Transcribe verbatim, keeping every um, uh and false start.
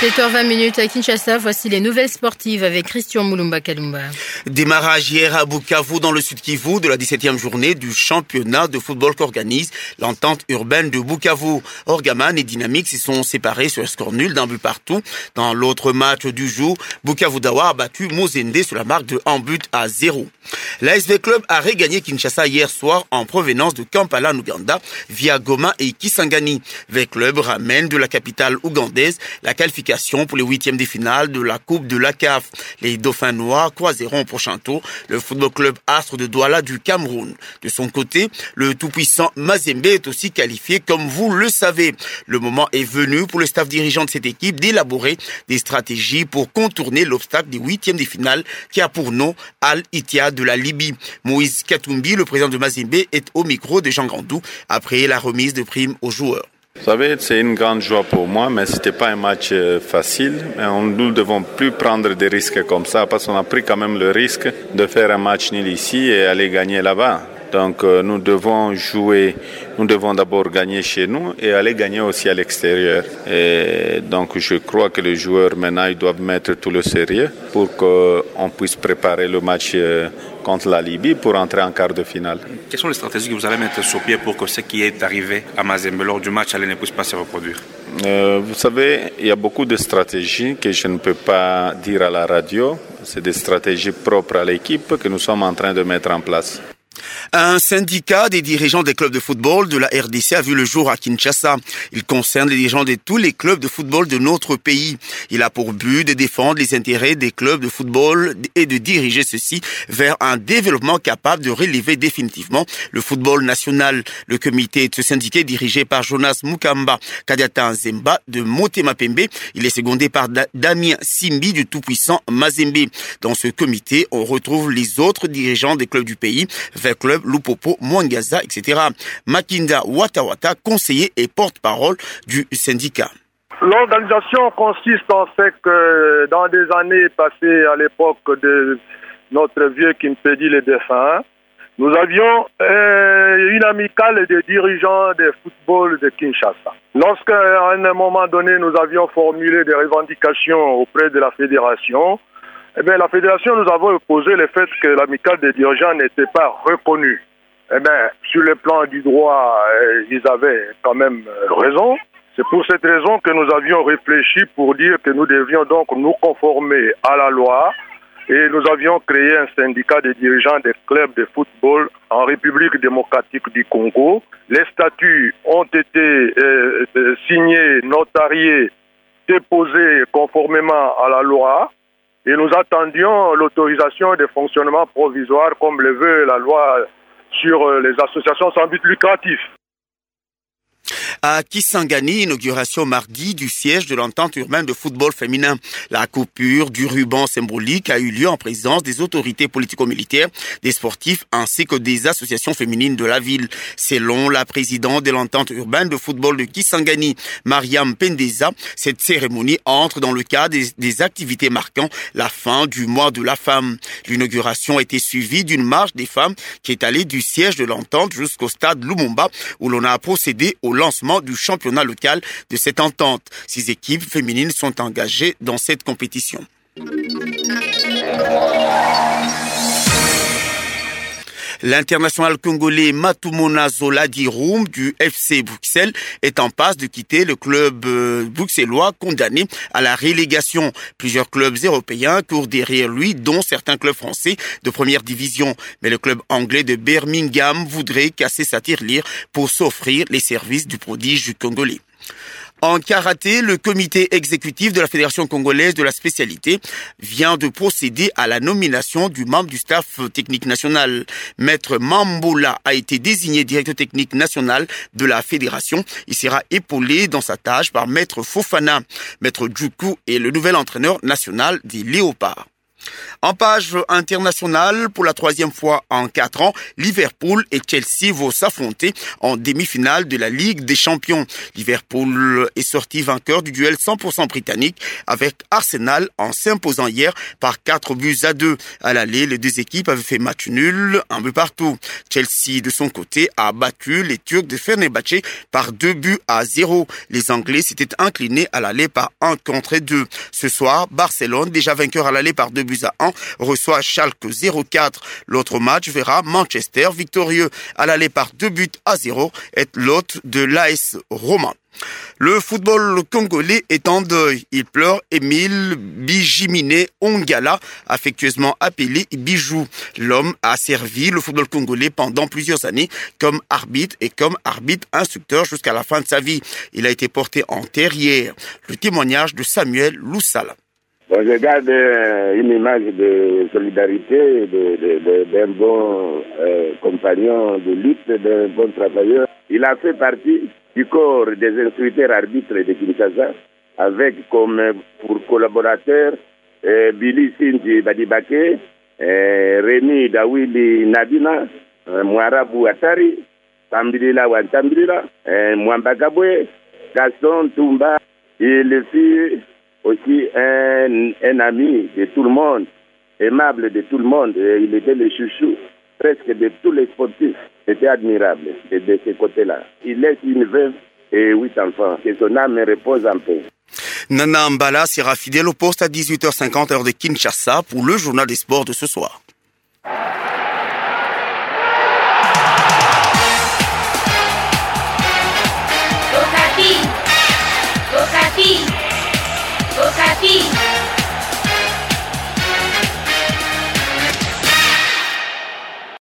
sept heures vingt à Kinshasa, voici les nouvelles sportives avec Christian Moulumba Kalumba. Démarrage hier à Bukavu dans le Sud Kivu de la dix-septième journée du championnat de football qu'organise l'entente urbaine de Bukavu. Orgaman et Dynamique s'y sont séparés sur un score nul d'un but partout. Dans l'autre match du jour, Bukavu Dawa a battu Mozende sur la marque de un but à zéro. L'A S V Club a regagné Kinshasa hier soir en provenance de Kampala, en Ouganda, via Goma et Kisangani. V Club ramène de la capitale ougandaise la qualification pour les huitièmes de finale de la Coupe de la C A F. Les Dauphins Noirs croiseront au prochain tour le football club Astre de Douala du Cameroun. De son côté, le tout-puissant Mazembe est aussi qualifié comme vous le savez. Le moment est venu pour le staff dirigeant de cette équipe d'élaborer des stratégies pour contourner l'obstacle des huitièmes de finale qui a pour nom Al-Ittihad de la Libye. Moïse Katumbi, le président de Mazembe, est au micro de Jean Grandou après la remise de primes aux joueurs. Vous savez, c'est une grande joie pour moi, mais ce n'était pas un match facile. Nous ne devons plus prendre des risques comme ça parce qu'on a pris quand même le risque de faire un match nul ici et aller gagner là-bas. Donc nous devons jouer, nous devons d'abord gagner chez nous et aller gagner aussi à l'extérieur. Et donc je crois que les joueurs maintenant ils doivent mettre tout le sérieux pour qu'on puisse préparer le match contre la Libye pour entrer en quart de finale. Quelles sont les stratégies que vous allez mettre sur pied pour que ce qui est arrivé à Mazembe lors du match aller ne puisse pas se reproduire? euh, Vous savez, il y a beaucoup de stratégies que je ne peux pas dire à la radio. C'est des stratégies propres à l'équipe que nous sommes en train de mettre en place. Un syndicat des dirigeants des clubs de football de la R D C a vu le jour à Kinshasa. Il concerne les dirigeants de tous les clubs de football de notre pays. Il a pour but de défendre les intérêts des clubs de football et de diriger ceux-ci vers un développement capable de relever définitivement le football national. Le comité de ce syndicat est dirigé par Jonas Mukamba Kadiata Nzemba de Motema Pembe. Il est secondé par Damien Simbi du tout-puissant Mazembe. Dans ce comité, on retrouve les autres dirigeants des clubs du pays, vers club Lupopo, Mwangaza, et cetera. Makinda Watawata, conseiller et porte-parole du syndicat. L'organisation consiste en fait que dans des années passées à l'époque de notre vieux Kimpedi le défunt, nous avions euh, une amicale des dirigeants des footballs de Kinshasa. Lorsqu'à un moment donné nous avions formulé des revendications auprès de la fédération, Eh bien, la fédération nous avait opposé le fait que l'amicale des dirigeants n'était pas reconnue. Eh bien, sur le plan du droit, euh, ils avaient quand même raison. C'est pour cette raison que nous avions réfléchi pour dire que nous devions donc nous conformer à la loi et nous avions créé un syndicat des dirigeants des clubs de football en République démocratique du Congo. Les statuts ont été euh, signés, notariés, déposés conformément à la loi. Et nous attendions l'autorisation des fonctionnements provisoires comme le veut la loi sur les associations sans but lucratif. À Kisangani, inauguration mardi du siège de l'entente urbaine de football féminin. La coupure du ruban symbolique a eu lieu en présence des autorités politico-militaires, des sportifs ainsi que des associations féminines de la ville. Selon la présidente de l'entente urbaine de football de Kisangani, Mariam Pendeza, cette cérémonie entre dans le cadre des, des activités marquant la fin du mois de la femme. L'inauguration a été suivie d'une marche des femmes qui est allée du siège de l'entente jusqu'au stade Lumumba où l'on a procédé au lancement du championnat local de cette entente. Six équipes féminines sont engagées dans cette compétition. L'international congolais Matumona Zola Diroum du F C Bruxelles est en passe de quitter le club bruxellois condamné à la relégation. Plusieurs clubs européens courent derrière lui, dont certains clubs français de première division. Mais le club anglais de Birmingham voudrait casser sa tirelire pour s'offrir les services du prodige du Congolais. En karaté, le comité exécutif de la Fédération congolaise de la spécialité vient de procéder à la nomination du membre du staff technique national. Maître Mambola a été désigné directeur technique national de la fédération. Il sera épaulé dans sa tâche par Maître Fofana. Maître Djoukou est le nouvel entraîneur national des Léopards. En page internationale, pour la troisième fois en quatre ans, Liverpool et Chelsea vont s'affronter en demi-finale de la Ligue des Champions. Liverpool est sorti vainqueur du duel cent pour cent britannique avec Arsenal en s'imposant hier par quatre buts à deux. À l'aller, les deux équipes avaient fait match nul, un but partout. Chelsea, de son côté, a battu les Turcs de Fenerbahçe par deux buts à zéro. Les Anglais s'étaient inclinés à l'aller par un contre deux. Ce soir, Barcelone, déjà vainqueur à l'aller par deux buts à un, reçoit Schalke zéro quatre. L'autre match verra Manchester victorieux à l'aller par deux buts à zéro être l'hôte de l'A S Roma. Le football congolais est en deuil. Il pleure Émile Bijimine Ongala, affectueusement appelé Bijou. L'homme a servi le football congolais pendant plusieurs années comme arbitre et comme arbitre instructeur jusqu'à la fin de sa vie. Il a été porté en terre hier. Le témoignage de Samuel Loussala. Bon, je garde euh, une image de solidarité, de, de, de, d'un bon euh, compagnon de lutte, d'un bon travailleur. Il a fait partie du corps des instructeurs arbitres de Kinshasa, avec comme pour collaborateurs euh, Billy Sinti Badibake, euh, Rémi Dawili Nadina, euh, Mwarabu Atari, Tambilila Wantambilila, euh, Mwambagabwe, Gaston Toumba, et le fils aussi un, un ami de tout le monde, aimable de tout le monde. Et il était le chouchou presque de tous les sportifs. C'était admirable de, de ce côté-là. Il laisse une veuve et huit enfants. Que son âme repose en paix. Nana Mbala sera fidèle au poste à dix-huit heures cinquante heure de Kinshasa pour le journal des sports de ce soir.